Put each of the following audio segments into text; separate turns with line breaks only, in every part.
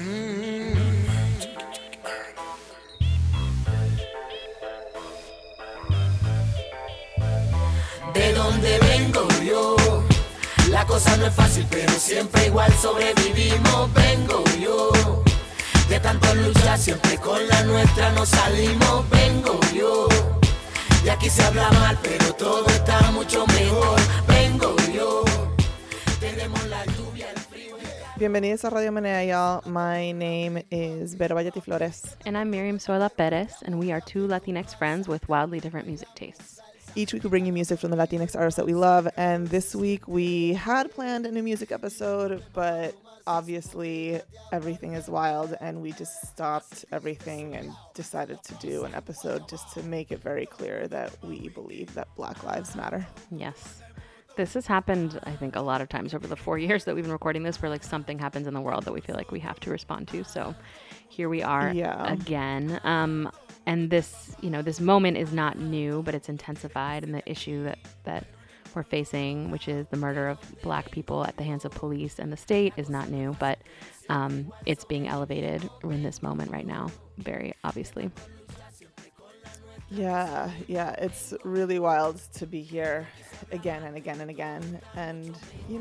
De donde vengo yo, la cosa no es fácil, pero siempre igual sobrevivimos. Vengo yo, de tanto luchar, siempre con la nuestra nos salimos. Vengo yo, y aquí se habla mal, pero todo está mucho mejor. Vengo yo, tenemos la lluvia, el frío.
Bienvenidos a Radio Menea, y'all. My name is Vero Valleti Flores.
And I'm Miriam Sola Perez, and we are two Latinx friends with wildly different music tastes.
Each week we bring you music from the Latinx artists that we love, and this week we had planned a new music episode, but obviously everything is wild, and we just stopped everything and decided to do an episode just to make it very clear that we believe that Black Lives Matter.
Yes. This has happened, I think, a lot of times over the 4 years that we've been recording this, where like something happens in the world that we feel like we have to respond to. So here we are again. And this, this moment is not new, but it's intensified. And the issue that we're facing, which is the murder of Black people at the hands of police and the state, is not new, but it's being elevated in this moment right now, very obviously.
Yeah, it's really wild to be here again and again and again. And,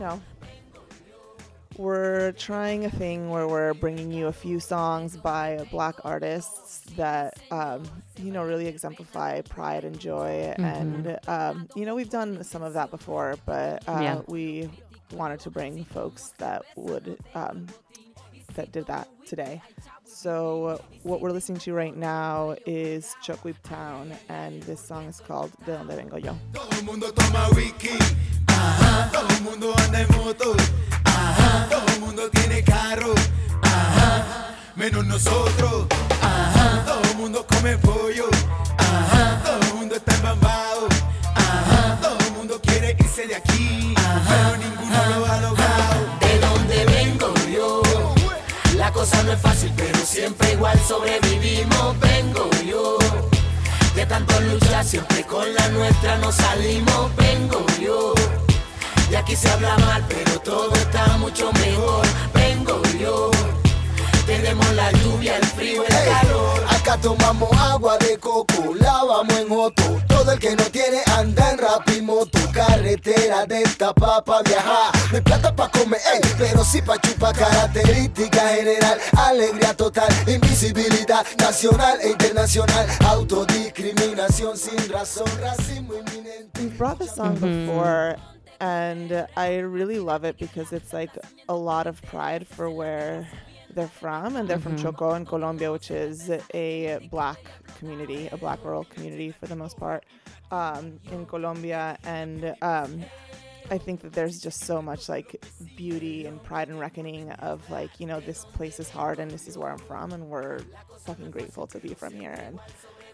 we're trying a thing where we're bringing you a few songs by Black artists that, really exemplify pride and joy.
Mm-hmm.
And, we've done some of that before, but we wanted to bring folks that would, that did that today. So what we're listening to right now is Chocuip Town, and this song is called De Donde Vengo Yo.
Todo el mundo toma whisky, ajá. Todo el mundo anda en moto, ajá. Todo el mundo tiene carro, ajá. Menos nosotros, ajá. Todo el mundo come pollo, ajá. Todo el mundo está embambado, ajá. Todo el mundo quiere irse de aquí, ajá. Pero ninguno lo ha logrado. De donde vengo yo, la cosa no es fácil, pero siempre igual sobrevivimos. Vengo yo, de tanto luchar, siempre con la nuestra nos salimos. Vengo yo, y aquí se habla mal, pero todo está mucho mejor. Vengo yo, tenemos la lluvia, el frío, el calor.
Acá tomamos agua de coco, lavamos en Otto. Todo el que no tiene anda en rapimoto. Carretera destapa pa' viajar. No hay plata pa' comer, pero sí pa' chupar. Característica general, alegría total. Invisibilidad nacional e internacional. Autodiscriminación sin razón, racismo inminente.
We've brought this song before, and I really love it because it's like a lot of pride for where they're from, and they're from Chocó in Colombia, which is a Black community, a Black rural community for the most part, in Colombia. And I think that there's just so much like beauty and pride and reckoning of like, this place is hard and this is where I'm from, and we're fucking grateful to be from here. And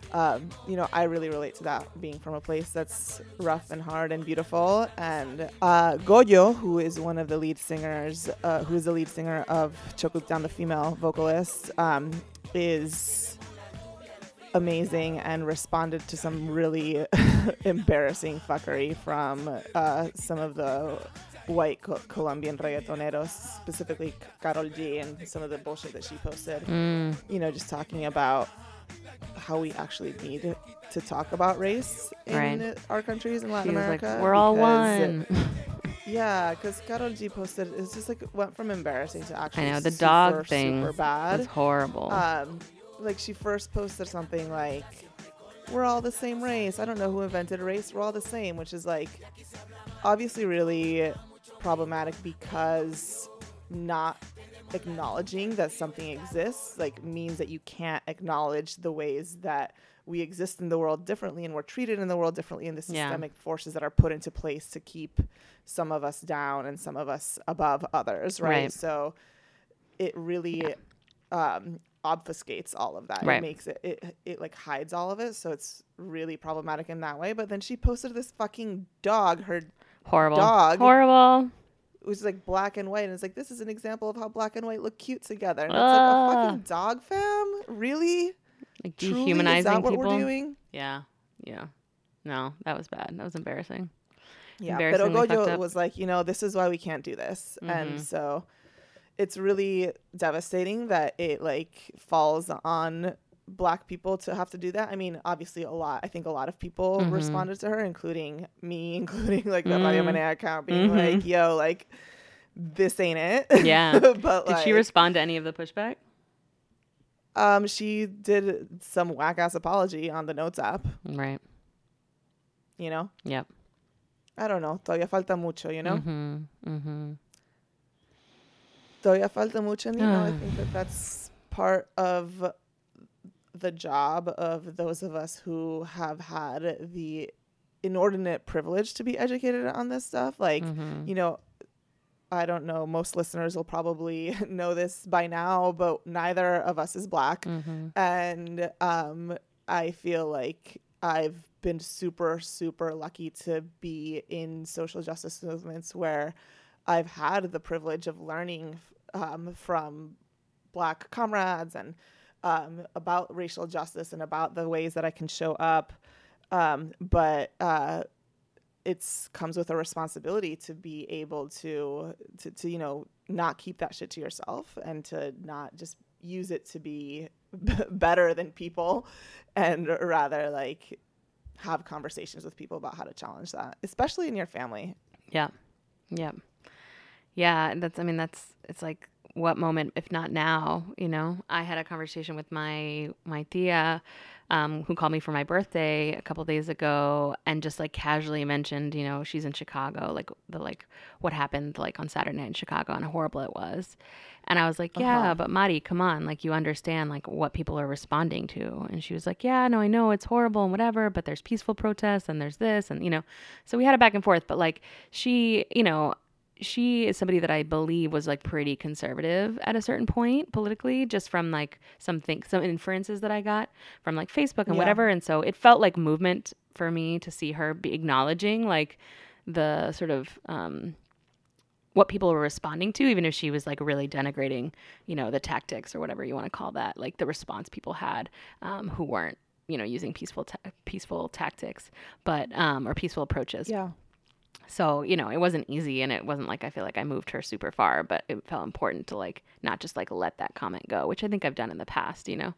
I really relate to that, being from a place that's rough and hard and beautiful. And Goyo, who is one of the lead singers, who is the lead singer of Chocuip Town, the female vocalist, is amazing and responded to some really embarrassing fuckery from some of the white Colombian reggaetoneros, specifically Karol G, and some of the bullshit that she posted. Just talking about how we actually need to talk about race in our countries in Latin America.
Like, we're all one.
Yeah, because Karol G posted, it's just like went from embarrassing to actually
I know, the dog thing
super bad.
was horrible.
Like she first posted something like, we're all the same race. I don't know who invented race. We're all the same, which is like obviously really problematic, because not acknowledging that something exists like means that you can't acknowledge the ways that we exist in the world differently, and we're treated in the world differently, and the systemic forces that are put into place to keep some of us down and some of us above others, right? So it really obfuscates all of that. It makes it like hides all of it, so it's really problematic in that way. But then she posted this fucking dog, her horrible. It was like black and white, and it's like, this is an example of how black and white look cute together. And it's like, a fucking dog, fam? Really?
Like dehumanizing people? Is that what
we're doing?
Yeah. No, that was bad. That was embarrassing.
Yeah, but Ogoyo was like, this is why we can't do this. And so it's really devastating that it like falls on Black people to have to do that. I mean, obviously I think a lot of people responded to her, including me, including like the Radio Manea account being like, yo, like this ain't it.
Yeah.
But
did she respond to any of the pushback?
She did some whack ass apology on the Notes app.
Right.
You know?
Yep.
I don't know. Todavía falta mucho, you know? Todavía falta mucho, you know? I think that's part of the job of those of us who have had the inordinate privilege to be educated on this stuff. Like, you know, I don't know, most listeners will probably know this by now, but neither of us is Black. And I feel like I've been super, super lucky to be in social justice movements where I've had the privilege of learning from Black comrades and about racial justice and about the ways that I can show up. But it comes with a responsibility to be able to, you know, not keep that shit to yourself and to not just use it to be better than people, and rather like have conversations with people about how to challenge that, especially in your family.
Yeah. Yeah. Yeah. It's like, what moment, if not now, you know? I had a conversation with my tia, who called me for my birthday a couple days ago and just like casually mentioned, you know, she's in Chicago, like what happened like on Saturday night in Chicago and how horrible it was. And I was like, yeah, but Mari, come on, like you understand like what people are responding to. And she was like, yeah, no, I know it's horrible and whatever, but there's peaceful protests and there's this and, you know, so we had a back and forth, but like she, you know, she is somebody that I believe was like pretty conservative at a certain point politically, just from like some inferences that I got from like Facebook and whatever. And so it felt like movement for me to see her be acknowledging like the sort of what people were responding to, even if she was like really denigrating, you know, the tactics or whatever you want to call that, like the response people had who weren't, you know, using peaceful tactics, but or peaceful approaches.
Yeah.
So, you know, it wasn't easy, and it wasn't like I feel like I moved her super far, but it felt important to like not just like let that comment go, which I think I've done in the past, you know,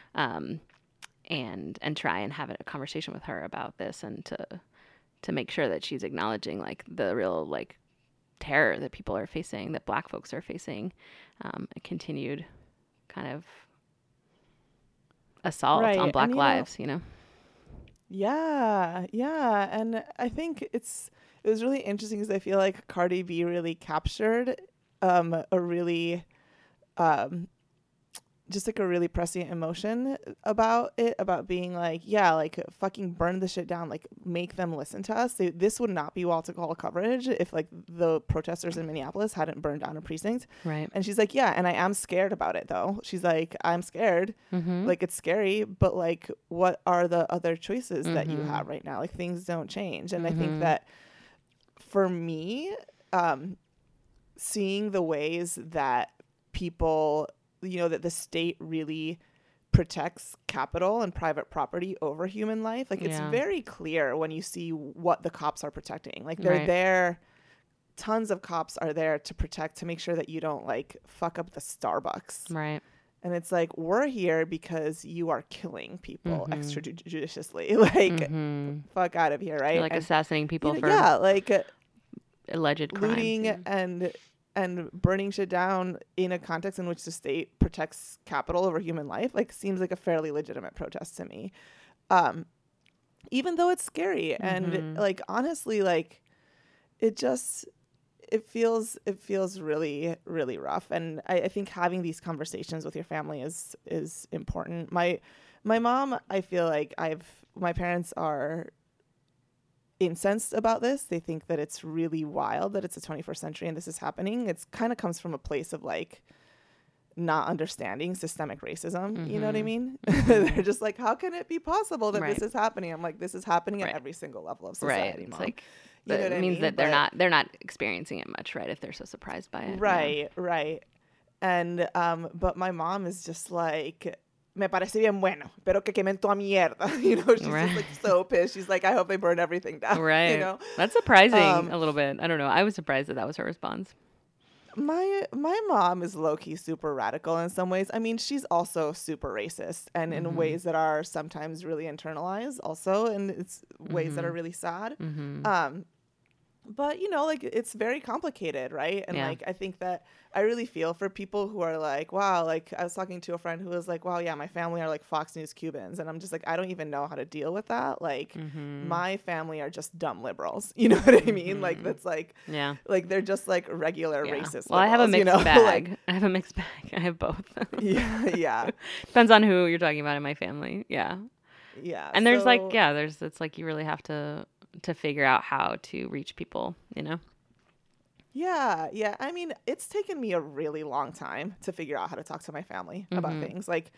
and try and have a conversation with her about this and to make sure that she's acknowledging like the real like terror that people are facing, that Black folks are facing, a continued kind of assault on Black lives, you know?
Yeah. Yeah. And I think it was really interesting because I feel like Cardi B really captured a really just like a really prescient emotion about it, about being like, yeah, like fucking burn the shit down, like make them listen to us. This would not be wall to call coverage if like the protesters in Minneapolis hadn't burned down a precinct.
Right.
And she's like, yeah, and I am scared about it though. She's like, I'm scared. Like it's scary, but like what are the other choices that you have right now? Like things don't change. And I think that for me, seeing the ways that people, you know, that the state really protects capital and private property over human life. Like it's very clear when you see what the cops are protecting. Like they're there. Tons of cops are there to protect, to make sure that you don't like fuck up the Starbucks.
Right.
And it's like, we're here because you are killing people extrajudiciously. Like, fuck out of here, right?
You're like assassinating people for
like
alleged crimes.
Looting and burning shit down in a context in which the state protects capital over human life, like seems like a fairly legitimate protest to me. Even though it's scary and like, honestly, like it feels really, really rough. And I think having these conversations with your family is important. My mom, I feel like my parents are incensed about this. They think that it's really wild that it's the 21st century and this is happening. It's kind of comes from a place of like not understanding systemic racism. You know what I mean? They're just like, how can it be possible that this is happening? I'm like, this is happening at every single level of society.
It's
Mom.
like,
you know
it means that they're not experiencing it much, right? If they're so surprised by it.
Right. And but my mom is just like, me parece bien bueno, pero que quemen toda mierda. You know, she's just like so pissed. She's like, I hope they burn everything down.
Right.
You know?
That's surprising a little bit. I don't know. I was surprised that was her response.
my mom is low-key super radical in some ways. I mean, she's also super racist and in ways that are sometimes really internalized also, and it's ways that are really sad. But, you know, like, it's very complicated, right? And, like, I think that I really feel for people who are like, wow, like, I was talking to a friend who was like, wow, yeah, my family are, like, Fox News Cubans. And I'm just like, I don't even know how to deal with that. Like, my family are just dumb liberals. You know what I mean? Like, that's, like, like, they're just, like, regular racist
Well,
liberals,
I have a mixed bag.
Like,
I have a mixed bag. I have both.
yeah.
Depends on who you're talking about in my family. Yeah. And there's, like, it's like you really have to figure out how to reach people, you know?
Yeah. I mean, it's taken me a really long time to figure out how to talk to my family about things. Like,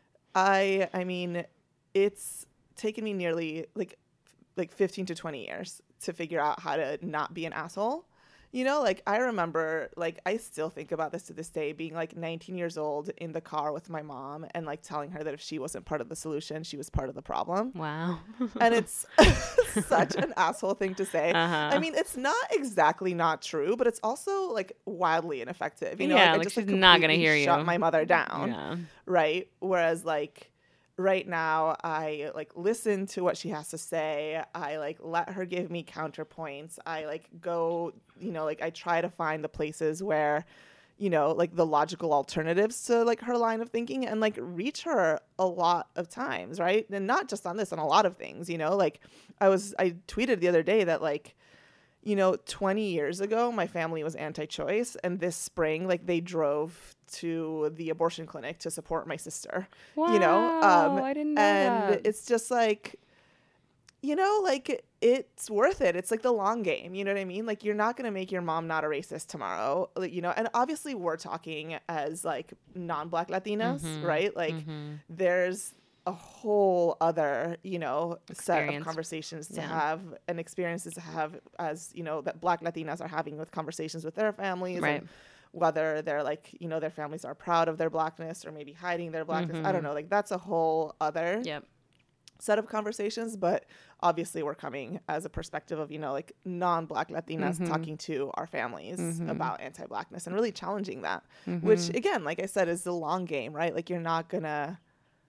I mean, it's taken me nearly like 15 to 20 years to figure out how to not be an asshole. You know, like, I remember, like, I still think about this to this day, being, like, 19 years old in the car with my mom and, like, telling her that if she wasn't part of the solution, she was part of the problem.
Wow.
And it's such an asshole thing to say. I mean, it's not exactly not true, but it's also, like, wildly ineffective. You know,
like,
I just,
she's
like,
not going to hear you.
Shut my mother down. Right? Whereas, like, right now, I, like, listen to what she has to say. I, like, let her give me counterpoints. I, like, go, you know, like, I try to find the places where, you know, like, the logical alternatives to, like, her line of thinking and, like, reach her a lot of times, right? And not just on this, on a lot of things, you know? Like, I tweeted the other day that, like, you know, 20 years ago, my family was anti-choice, and this spring, like, they drove to the abortion clinic to support my sister.
Wow,
you know,
I didn't know
and
that.
It's just like, you know, like, it's worth it. It's like the long game. You know what I mean? Like, you're not going to make your mom not a racist tomorrow, you know? And obviously we're talking as, like, non-Black Latinas, right? Like, there's a whole other, you know, set of conversations to have and experiences to have, as, you know, that Black Latinas are having with conversations with their families.
Right.
And whether they're, like, you know, their families are proud of their Blackness or maybe hiding their Blackness. I don't know. Like, that's a whole other set of conversations. But obviously we're coming as a perspective of, you know, like, non-Black Latinas talking to our families about anti-Blackness and really challenging that, which, again, like I said, is the long game, right? Like, you're not going to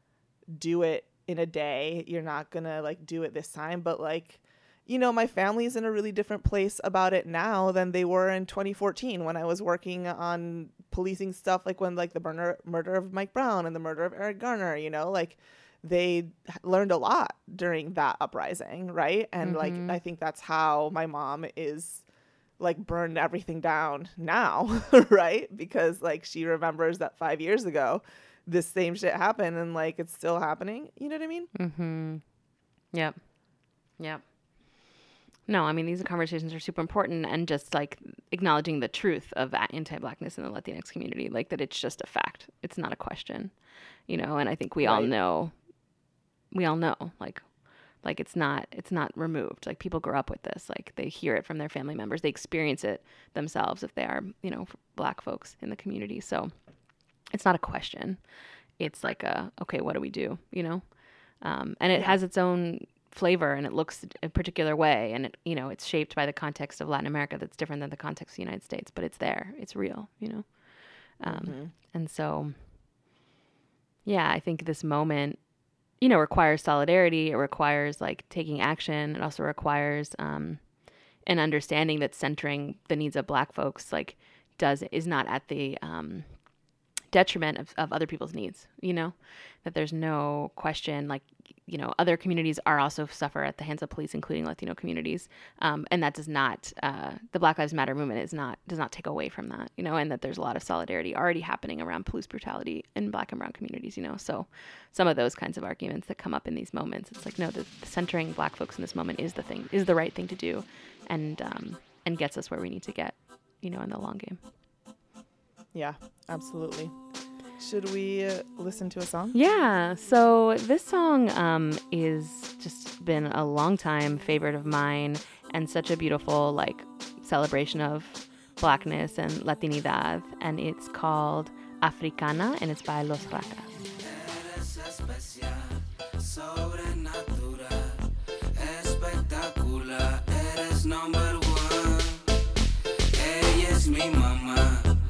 do it in a day. You're not going to, like, do it this time. But, like, you know, my family's in a really different place about it now than they were in 2014 when I was working on policing stuff, like when, like, the murder of Mike Brown and the murder of Eric Garner, you know, like, they learned a lot during that uprising, right? And like, I think that's how my mom is, like, burned everything down now, right? Because, like, she remembers that 5 years ago this same shit happened and, like, it's still happening. You know what I mean?
Yep. No, I mean, these conversations are super important, and just, like, acknowledging the truth of anti-Blackness in the Latinx community, like, that it's just a fact. It's not a question, you know. And I think we all know, like it's not removed. Like, people grow up with this, like, they hear it from their family members, they experience it themselves if they are, you know, Black folks in the community. So it's not a question. It's like okay, what do we do, you know? And it has its own flavor, and it looks a particular way, and it, you know, it's shaped by the context of Latin America that's different than the context of the United States, but it's there, it's real, you know. And so, yeah, I think this moment, you know, requires solidarity. It requires, like, taking action. It also requires an understanding that centering the needs of Black folks, like, is not at the detriment of other people's needs, you know, that there's no question, like, you know, other communities are also suffer at the hands of police, including Latino communities. And that does not, the Black Lives Matter movement does not take away from that, you know, and that there's a lot of solidarity already happening around police brutality in Black and brown communities, you know. So some of those kinds of arguments that come up in these moments, it's like, no, the centering Black folks in this moment is the right thing to do, and gets us where we need to get, you know, in the long game.
Yeah, absolutely. Should we listen to a song?
Yeah. So this song is just been a long time favorite of mine, and such a beautiful, like, celebration of Blackness and Latinidad. And it's called Africana, and it's by Los Racas.
Eres number one. Ella es mi mamá.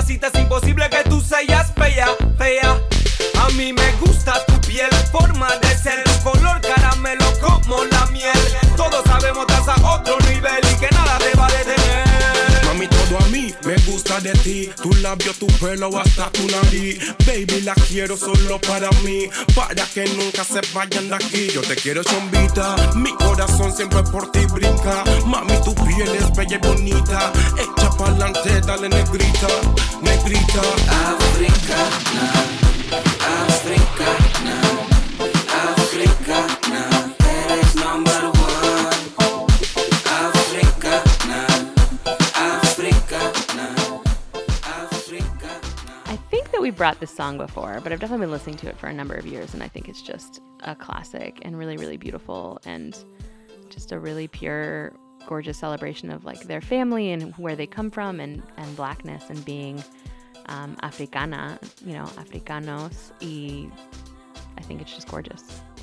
mamacita, es imposible que tú seas fea, fea. A mí me gusta tu piel, forma de ser, color caramelo como la miel. Todos sabemos estás a otro nivel y que nada te va a detener.
Mami, todo a mí me gusta de ti. Tu labio, tu pelo, hasta tu nariz. Baby, la quiero solo para mí, para que nunca se vayan de aquí. Yo te quiero, chombita, mi corazón siempre por ti brinca. Mami, tu piel es bella y bonita. Echa pa'lante, dale negrita, negrita.
Africana, Africana, Africana, eres number one. Africana, Africana, Africana.
I think that we brought this song before, but I've definitely been listening to it for a number of years, and I think it's just a classic and really, really beautiful and just a really pure, gorgeous celebration of like their family and where they come from and blackness and being Africana, you know, Africanos, y I think it's just gorgeous.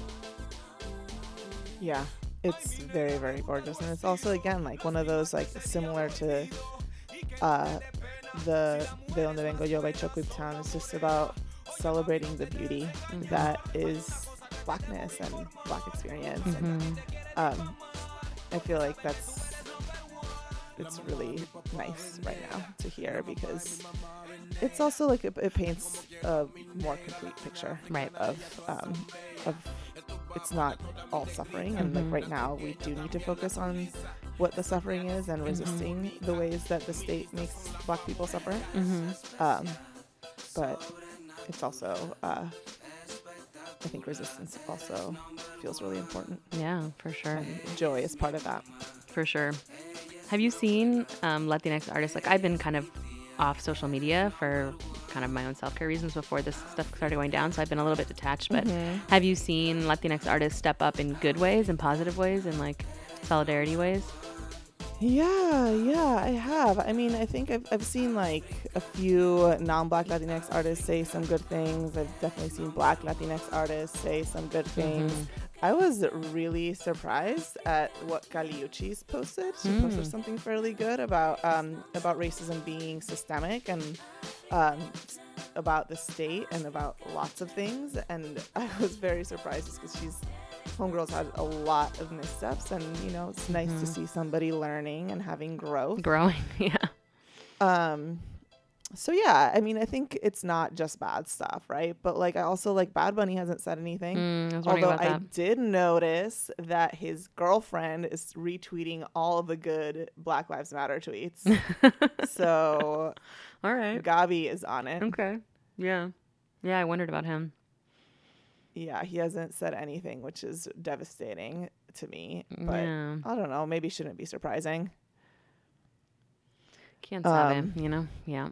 Yeah, it's very, very gorgeous. And it's also, again, like one of those, like, similar to the De Donde Vengo Yo by Chocuip Town. It's just about celebrating the beauty that is blackness and black experience. And I feel like it's really nice right now to hear, because it's also like it paints a more complete picture,
right,
of it's not all suffering, and like right now we do need to focus on what the suffering is and resisting the ways that the state makes black people suffer. But it's also I think resistance also feels really important.
Yeah, for sure.
And joy is part of that.
For sure. Have you seen Latinx artists? Like, I've been kind of off social media for kind of my own self-care reasons before this stuff started going down, so I've been a little bit detached, but have you seen Latinx artists step up in good ways and positive ways and like solidarity ways?
Yeah, I have. I mean, I think I've seen like a few non-black Latinx artists say some good things. I've definitely seen black Latinx artists say some good things. I was really surprised at what Caliuchis posted. She posted something fairly good about racism being systemic and about the state and about lots of things. And I was very surprised just because Homegirl's had a lot of missteps, and you know, it's nice to see somebody learning and having growth.
Yeah.
So yeah, I mean, I think it's not just bad stuff, right? But like, I also like Bad Bunny hasn't said anything. Although I did notice that his girlfriend is retweeting all of the good Black Lives Matter tweets. So,
all right,
Gabi is on it.
Okay, yeah, I wondered about him.
Yeah, he hasn't said anything, which is devastating to me. But I don't know, maybe shouldn't be surprising.
Can't stop him, you know? Yeah.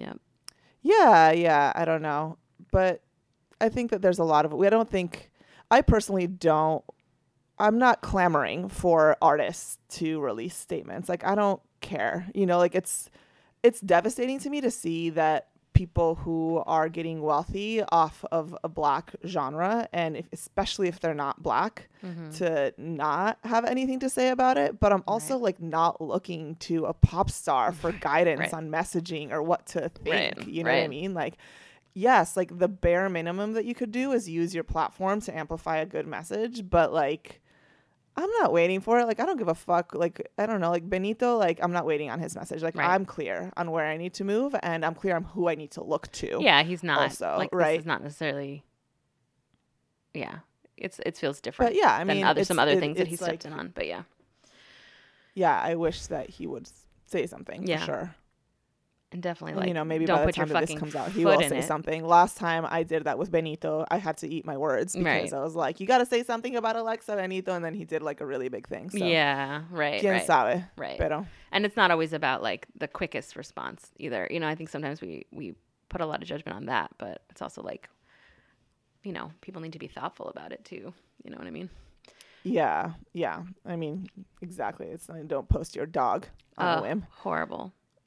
Yeah, I don't know. But I think that there's a lot of it. I personally I'm not clamoring for artists to release statements. Like, I don't care. You know, like it's devastating to me to see that people who are getting wealthy off of a black genre, and especially if they're not black, to not have anything to say about it. But I'm also like not looking to a pop star for guidance on messaging or what to think. You know what I mean? Like, yes, like the bare minimum that you could do is use your platform to amplify a good message. But like, I'm not waiting for it. Like, I don't give a fuck. Like, I don't know. Like, Benito, like, I'm not waiting on his message. Like, I'm clear on where I need to move, and I'm clear on who I need to look to.
Yeah, he's not.
Also,
like,
right?
This is not necessarily. Yeah, it feels different.
But yeah, I mean,
some other things that he stepped in on. But yeah.
Yeah, I wish that he would say something for sure.
And definitely, like,
you know, maybe
don't
by the
put your
time that this
fucking
comes out, he
foot
will
in
say
it.
something. Last time I did that with Benito, I had to eat my words because I was like, you got to say something about Alexa Benito, and then he did like a really big thing. So,
yeah, right.
Quién sabe,
right.
Pero.
And it's not always about like the quickest response either. You know, I think sometimes we put a lot of judgment on that, but it's also like, you know, people need to be thoughtful about it too. You know what I mean?
Yeah. I mean, exactly. It's like, don't post your dog on a whim.
Horrible.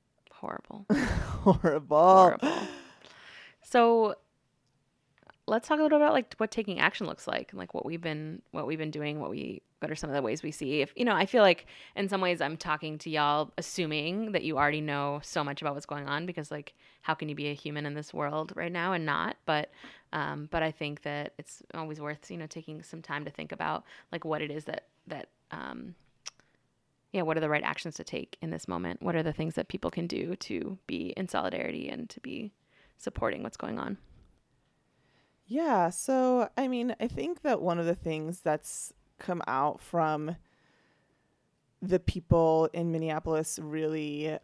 So let's talk a little about like what taking action looks like, and like what we've been doing, what we what are some of the ways we see? If, I feel like in some ways I'm talking to y'all assuming that you already know so much about what's going on, because like, how can you be a human in this world right now and not? But I think that it's always worth, taking some time to think about like what it is that what are the right actions to take in this moment? What are the things that people can do to be in solidarity and to be supporting what's going on?
Yeah. So, I mean, I think that one of the things that's come out from the people in Minneapolis really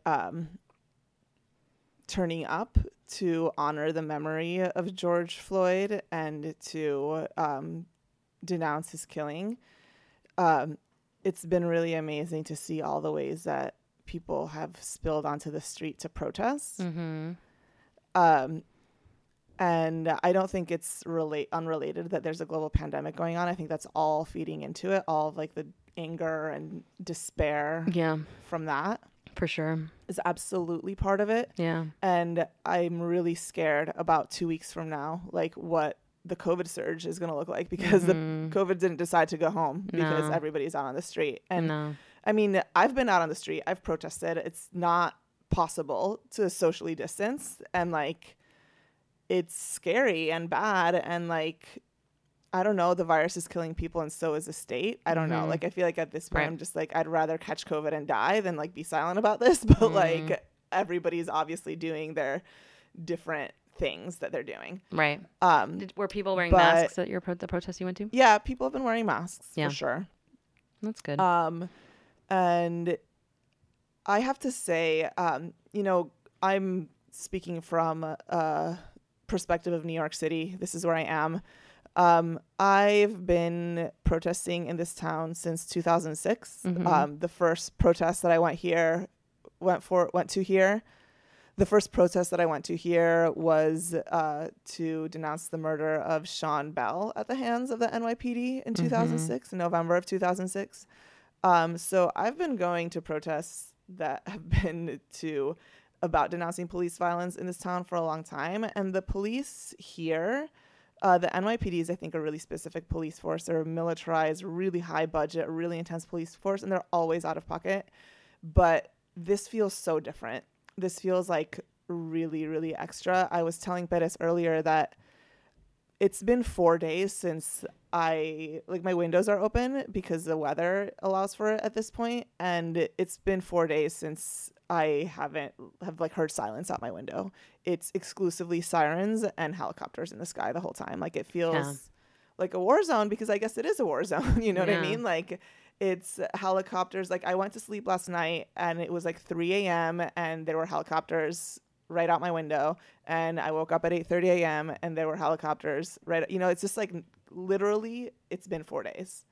turning up to honor the memory of George Floyd and to denounce his killing. It's been really amazing to see all the ways that people have spilled onto the street to protest. Mm-hmm. And I don't think it's unrelated that there's a global pandemic going on. I think that's all feeding into it. All of like the anger and despair from that.
For sure.
Is absolutely part of it.
Yeah.
And I'm really scared about 2 weeks from now, like what the COVID surge is going to look like, because the COVID didn't decide to go home because everybody's out on the street. And I mean, I've been out on the street. I've protested. It's not possible to socially distance, and like, it's scary and bad. And like, I don't know, the virus is killing people and so is the state. I don't know. Like, I feel like at this point, I'm just like, I'd rather catch COVID and die than like be silent about this. But like, everybody's obviously doing their different things that they're doing.
Right. Were people wearing masks at the protest you went to?
Yeah, people have been wearing masks for sure.
That's good.
And I have to say, I'm speaking from a perspective of New York City. This is where I am. I've been protesting in this town since 2006. The first protest that I went to here. The first protest that I went to here was to denounce the murder of Sean Bell at the hands of the NYPD in 2006, in November of 2006. So I've been going to protests that have been about denouncing police violence in this town for a long time. And the police here, the NYPD is, I think, a really specific police force. They're a militarized, really high budget, really intense police force, and they're always out of pocket. But this feels so different. This feels like really, really extra. I was telling Perez earlier that it's been 4 days since my windows are open because the weather allows for it at this point. And it's been 4 days since I have heard silence out my window. It's exclusively sirens and helicopters in the sky the whole time. Like, it feels like a war zone, because I guess it is a war zone. You know what I mean? Like, it's helicopters. Like, I went to sleep last night and it was like 3 a.m. and there were helicopters right out my window. And I woke up at 8:30 a.m. and there were helicopters right. It's just like, literally, it's been 4 days.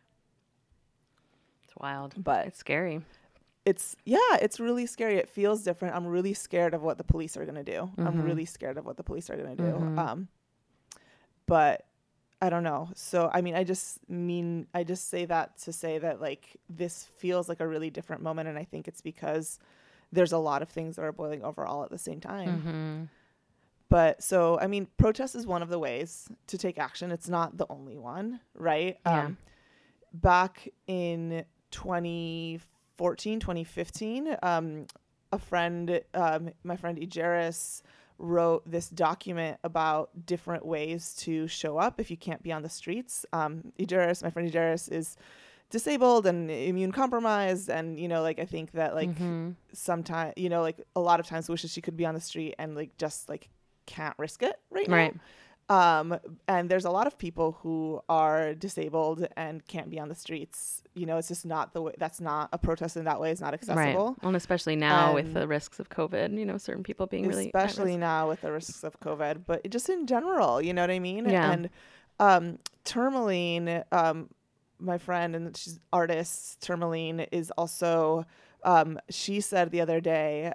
It's wild,
but
it's scary.
It's really scary. It feels different. I'm really scared of what the police are going to do. I'm really scared of what the police are going to do. But I don't know. So, I mean, I just say that to say that, like, this feels like a really different moment. And I think it's because there's a lot of things that are boiling over all at the same time. But so, I mean, protest is one of the ways to take action. It's not the only one, right?
Yeah.
Back in 2014, 2015, my friend Ijeris wrote this document about different ways to show up if you can't be on the streets. My friend Ijeris is disabled and immune compromised, and I think that sometimes a lot of times wishes she could be on the street and just can't risk it right now. And there's a lot of people who are disabled and can't be on the streets. It's just not the way. That's not a protest in that way. It's not accessible.
Right. Well, and especially now with the risks of COVID, certain people being really
especially now with the risks of COVID, but just in general, you know what I mean?
Yeah.
And Tourmaline, my friend, and she's artist, Tourmaline, is also, she said the other day,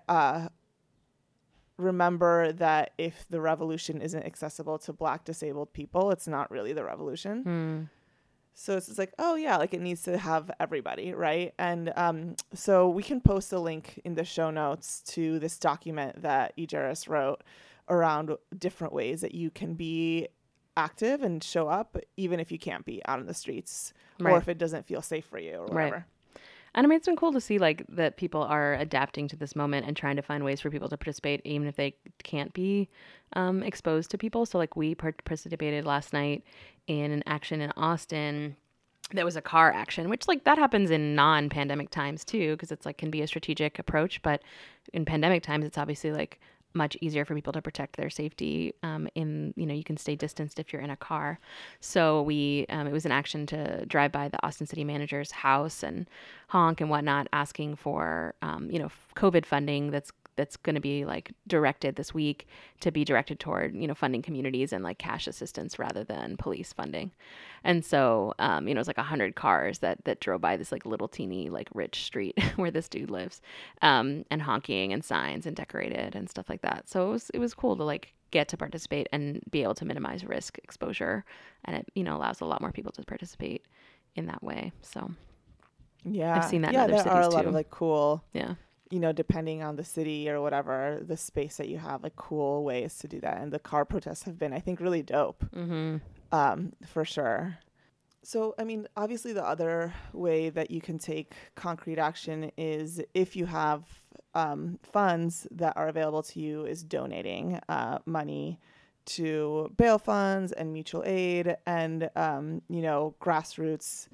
remember that if the revolution isn't accessible to Black disabled people, it's not really the revolution. So it's just like, oh yeah, it needs to have everybody, right? And so we can post a link in the show notes to this document that Ijeris wrote around different ways that you can be active and show up, even if you can't be out in the streets
Right.
or if it doesn't feel safe for you or whatever.
Right. And I mean, it's been cool to see like that people are adapting to this moment and trying to find ways for people to participate, even if they can't be exposed to people. So like we participated last night in an action in Austin that was a car action, which like that happens in non-pandemic times too, because it's like can be a strategic approach. But in pandemic times, it's obviously like much easier for people to protect their safety. You can stay distanced if you're in a car. So it was an action to drive by the Austin city manager's house and honk and whatnot, asking for, COVID funding that's going to be like directed this week to be directed toward, funding communities and like cash assistance rather than police funding. And so, it was like 100 cars that drove by this like little teeny, like rich street where this dude lives, and honking and signs and decorated and stuff like that. So it was cool to like get to participate and be able to minimize risk exposure. And it, allows a lot more people to participate in that way. So
yeah,
I've seen that in other cities too.
Yeah, there are a lot of like cool,
yeah,
depending on the city or whatever, the space that you have, like cool ways to do that. And the car protests have been, I think, really dope, for sure. So, I mean, obviously the other way that you can take concrete action is if you have funds that are available to you is donating money to bail funds and mutual aid and, grassroots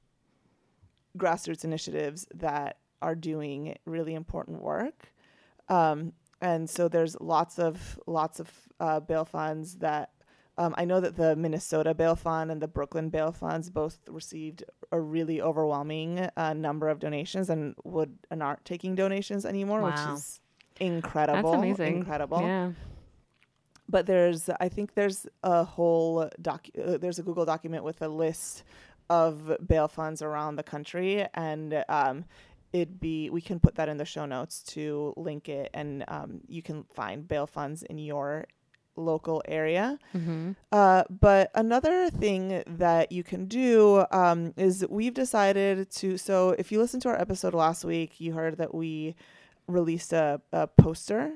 initiatives that are doing really important work. And so there's lots of bail funds that I know that the Minnesota Bail Fund and the Brooklyn Bail Funds both received a really overwhelming number of donations and aren't taking donations anymore,
wow.
which is incredible.
That's amazing.
Incredible.
Yeah.
But I think there's a whole there's a Google document with a list of bail funds around the country, and we can put that in the show notes to link it, and you can find bail funds in your local area.
Mm-hmm.
But another thing that you can do is we've decided to, so if you listened to our episode last week, you heard that we released a poster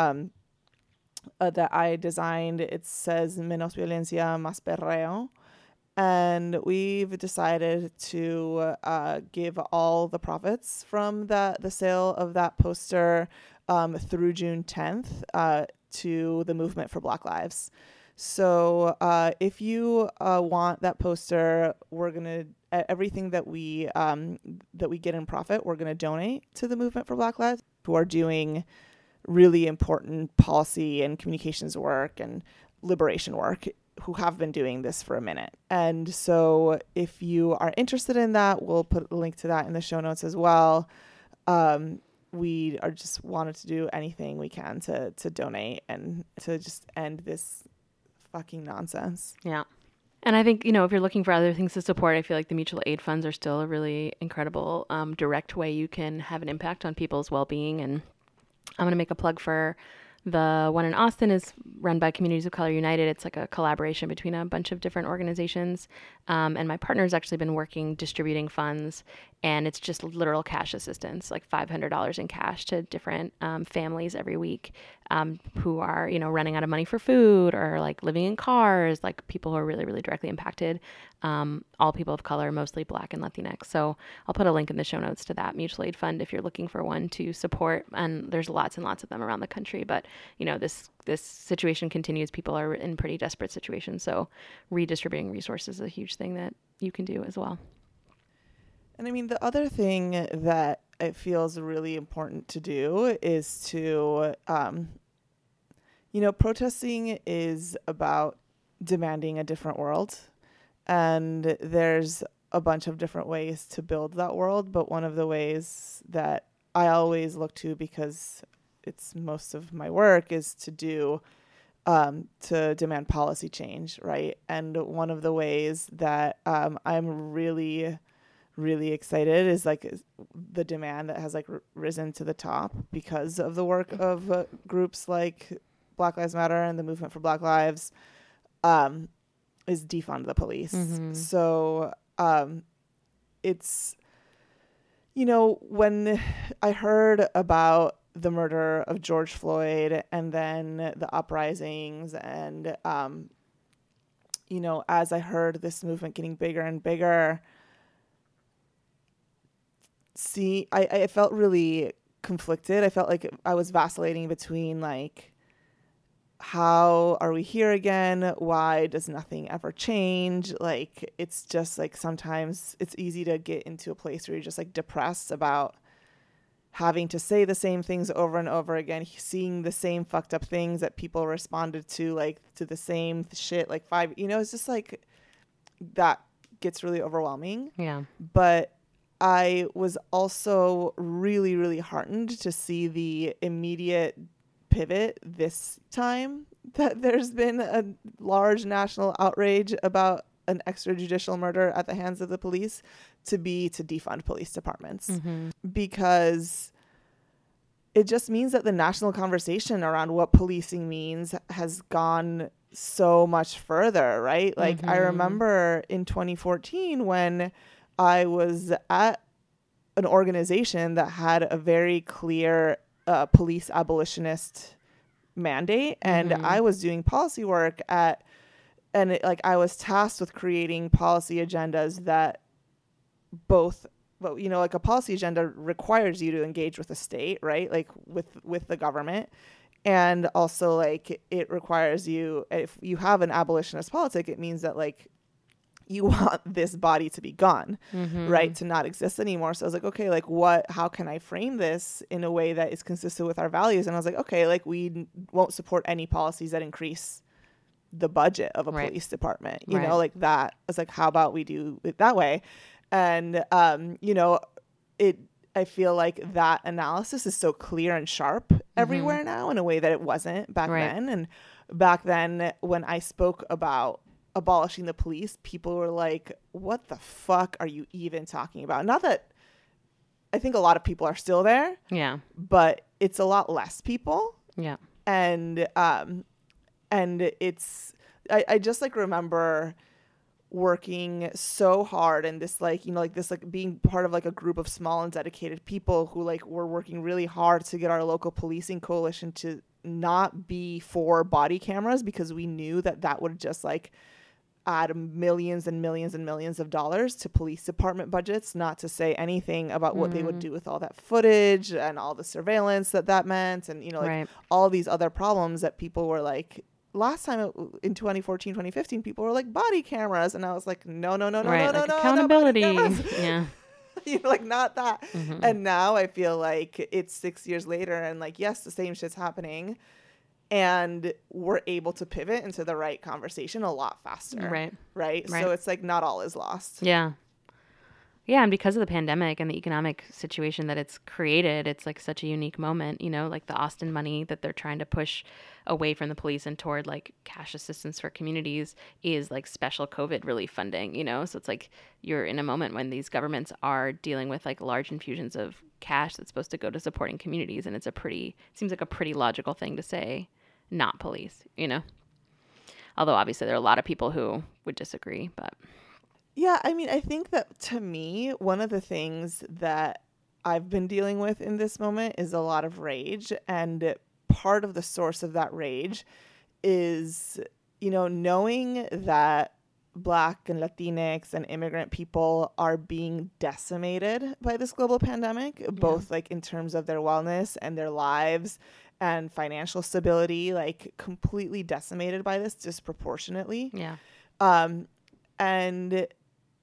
that I designed. It says Menos Violencia, Más Perreo. And we've decided to give all the profits from the sale of that poster through June 10th to the Movement for Black Lives. So if you want that poster, we're gonna everything that we get in profit, we're gonna donate to the Movement for Black Lives, who are doing really important policy and communications work and liberation work, who have been doing this for a minute. And so if you are interested in that, we'll put a link to that in the show notes as well. We are just wanted to do anything we can to donate and to just end this fucking nonsense.
Yeah. And I think, if you're looking for other things to support, I feel like the mutual aid funds are still a really incredible direct way you can have an impact on people's well-being. And I'm going to make a plug for the one in Austin is run by Communities of Color United. It's like a collaboration between a bunch of different organizations. And my partner's actually been working distributing funds, and it's just literal cash assistance, like $500 in cash to different families every week who are, running out of money for food or like living in cars, like people who are really, really directly impacted. All people of color, mostly Black and Latinx. So I'll put a link in the show notes to that mutual aid fund if you're looking for one to support. And there's lots and lots of them around the country. But, this situation continues. People are in pretty desperate situations. So redistributing resources is a huge thing that you can do as well.
And I mean, the other thing that it feels really important to do is to, protesting is about demanding a different world. And there's a bunch of different ways to build that world. But one of the ways that I always look to, because it's most of my work, is to demand policy change, right? And one of the ways that I'm really, really excited is like the demand that has like risen to the top because of the work of groups like Black Lives Matter and the Movement for Black Lives, is defund the police. Mm-hmm. So it's, when I heard about the murder of George Floyd and then the uprisings and, you know, as I heard this movement getting bigger and bigger, I felt really conflicted. I felt like I was vacillating between like, how are we here again? Why does nothing ever change? Like, it's just like sometimes it's easy to get into a place where you're just like depressed about having to say the same things over and over again, seeing the same fucked up things that people responded to, like to the same shit, like it's just like that gets really overwhelming.
Yeah.
But I was also really, really heartened to see the immediate pivot this time, that there's been a large national outrage about an extrajudicial murder at the hands of the police to defund police departments, because it just means that the national conversation around what policing means has gone so much further, right? Like I remember in 2014 when I was at an organization that had a very clear police abolitionist mandate, and I was doing policy work I was tasked with creating policy agendas that both, but you know, like a policy agenda requires you to engage with the state, right? Like with the government, and also like it requires you, if you have an abolitionist politic, it means that like you want this body to be gone, right? To not exist anymore. So I was like, okay, like how can I frame this in a way that is consistent with our values? And I was like, okay, like we won't support any policies that increase the budget of a police department, you know, like that. I was like, how about we do it that way? And, you know, I feel like that analysis is so clear and sharp everywhere now in a way that it wasn't back then. And back then when I spoke about abolishing the police, people were like, what the fuck are you even talking about? Not that I think a lot of people are still there, but it's a lot less people, and it's I just like remember working so hard, and this like, you know, like this like being part of like a group of small and dedicated people who like were working really hard to get our local policing coalition to not be for body cameras, because we knew that would just like add millions and millions and millions of dollars to police department budgets, not to say anything about what they would do with all that footage and all the surveillance that meant, and you know, like all these other problems that people were like, last time in 2014, 2015, people were like body cameras, and I was like, no,
accountability, yeah.
You know, like not that. And now I feel like it's 6 years later, and like, yes, the same shit's happening, and we're able to pivot into the right conversation a lot faster. Right. So it's like not all is lost.
Yeah. And because of the pandemic and the economic situation that it's created, it's like such a unique moment, you know, like the Austin money that they're trying to push away from the police and toward like cash assistance for communities is like special COVID relief funding, you know? So it's like you're in a moment when these governments are dealing with like large infusions of cash that's supposed to go to supporting communities. And seems like a pretty logical thing to say, not police, you know? Although obviously there are a lot of people who would disagree, but...
Yeah, I mean, I think that to me, one of the things that I've been dealing with in this moment is a lot of rage. And part of the source of that rage is, you know, knowing that Black and Latinx and immigrant people are being decimated by this global pandemic, both like in terms of their wellness and their lives and financial stability, like completely decimated by this disproportionately.
Yeah.
And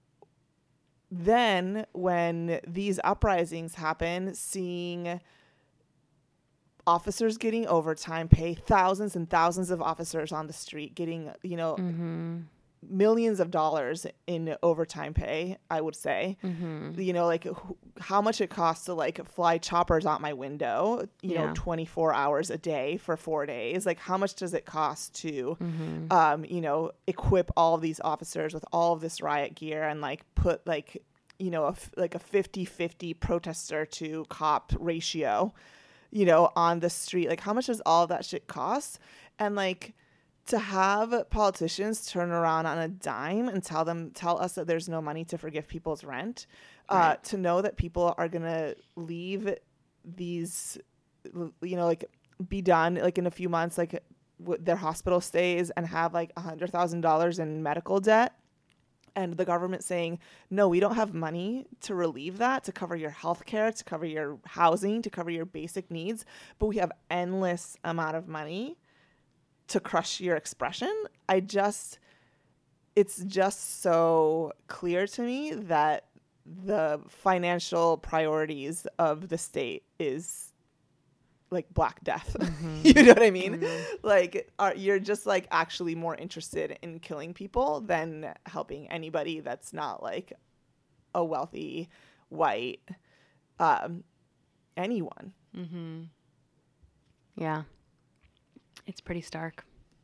then when these uprisings happen, seeing officers getting overtime pay, thousands and thousands of officers on the street getting, you know, millions of dollars in overtime pay, I would say, you know, like how much it costs to like fly choppers out my window, you know, 24 hours a day for 4 days. Like how much does it cost to, you know, equip all of these officers with all of this riot gear and like put like, you know, like a 50-50 protester to cop ratio, you know, on the street. Like how much does all of that shit cost? And like, to have politicians turn around on a dime and tell us that there's no money to forgive people's rent, to know that people are going to leave these, you know, like be done like in a few months, like their hospital stays and have like $100,000 in medical debt. And the government saying, no, we don't have money to relieve that, to cover your health care, to cover your housing, to cover your basic needs. But we have endless amount of money to crush your expression. It's just so clear to me that the financial priorities of the state is like Black Death. You know what I mean? Like, you're just like actually more interested in killing people than helping anybody that's not like a wealthy white anyone.
Yeah, it's pretty stark.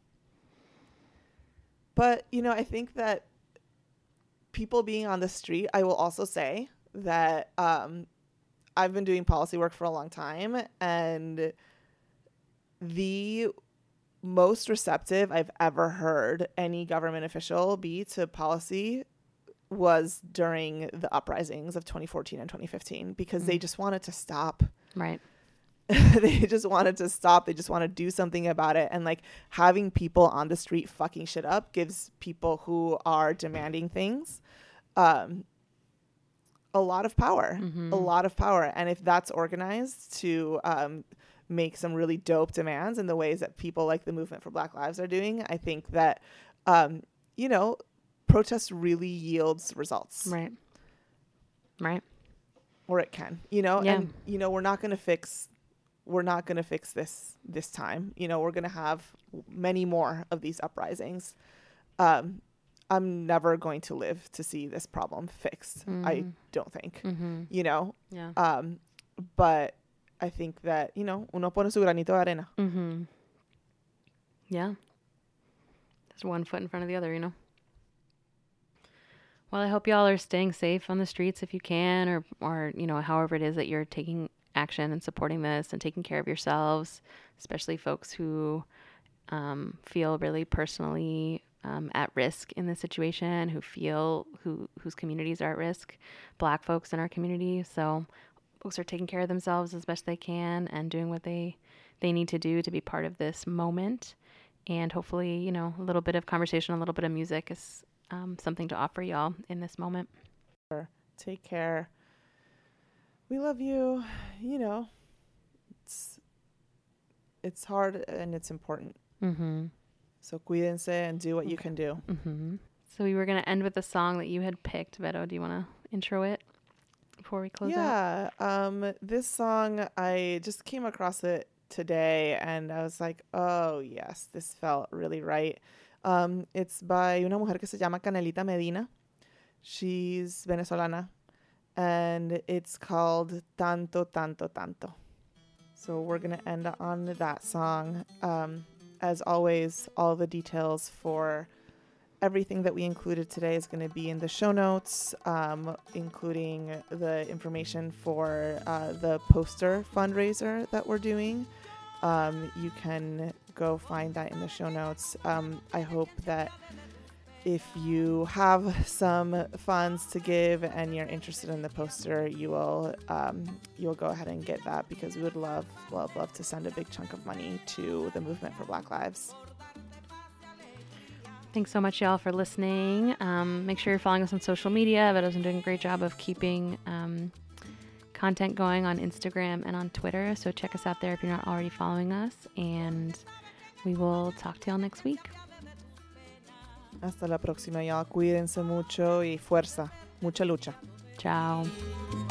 But I think that people being on the street, I will also say that I've been doing policy work for a long time, and the most receptive I've ever heard any government official be to policy was during the uprisings of 2014 and 2015, because they just wanted to stop.
Right.
They just wanted to stop. They just want to do something about it. And like having people on the street fucking shit up gives people who are demanding things a lot of power, And if that's organized to make some really dope demands in the ways that people like the Movement for Black Lives are doing, I think that, protest really yields results.
Right.
Or it can, and, we're not going to fix this time. We're going to have many more of these uprisings. I'm never going to live to see this problem fixed. I don't think,
Yeah.
But I think that, uno pone su granito de arena.
Yeah. There's one foot in front of the other, Well, I hope y'all are staying safe on the streets if you can, or however it is that you're taking action and supporting this and taking care of yourselves, especially folks who feel really personally at risk in this situation, whose communities are at risk, Black folks in our community. So folks are taking care of themselves as best they can and doing what they need to do to be part of this moment. And hopefully, a little bit of conversation, a little bit of music is something to offer y'all in this moment.
Take care. We love you. It's hard and it's important. So cuídense and do what you can do.
So we were going to end with a song that you had picked. Vero, do you want to intro it before we close out?
Yeah. This song, I just came across it today and I was like, oh, yes, this felt really right. It's by una mujer que se llama Canelita Medina. She's Venezolana. And it's called Tanto, Tanto, Tanto. So we're going to end on that song. As always, all the details for everything that we included today is going to be in the show notes, including the information for the poster fundraiser that we're doing. You can go find that in the show notes. I hope that if you have some funds to give and you're interested in the poster, you'll go ahead and get that, because we would love to send a big chunk of money to the Movement for Black Lives.
Thanks so much, y'all, for listening. Make sure you're following us on social media. Vero's been doing a great job of keeping content going on Instagram and on Twitter, so check us out there if you're not already following us, and we will talk to y'all next week.
Hasta la próxima, y'all. Cuídense mucho y fuerza. Mucha lucha.
Ciao.